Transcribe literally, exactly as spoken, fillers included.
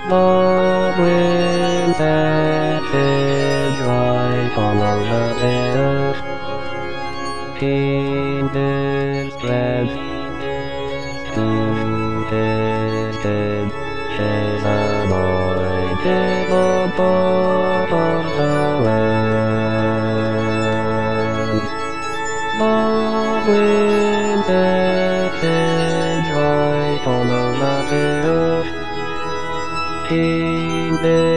The wind that is right all over the earth. Penis threads to distant shades anointed above the land. The wind that is right all over the earth. Penis